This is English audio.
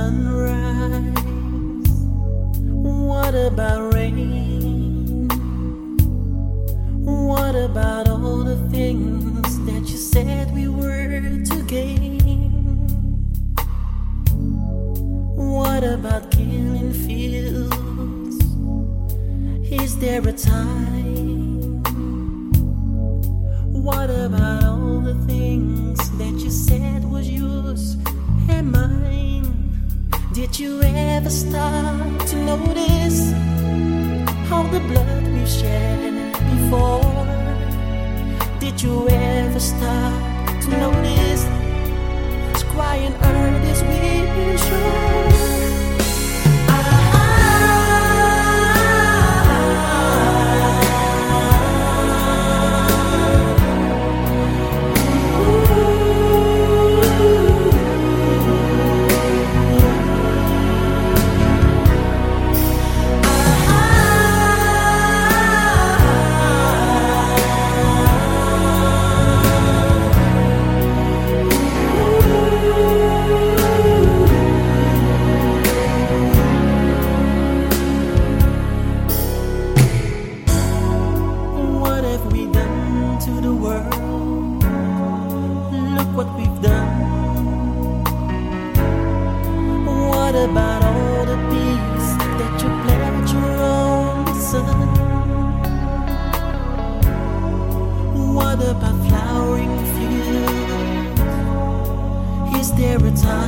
sunrise? What about rain? What about all the things that you said we were to gain? What about killing fields? Is there a time? What about all the things that you said was yours and mine? Did you ever stop to notice all the blood we've shed before? Did you ever stop to notice this crying earth is we sure? What we've done. What about all the peace that you pledged your own son? What about flowering fields? Is there a time?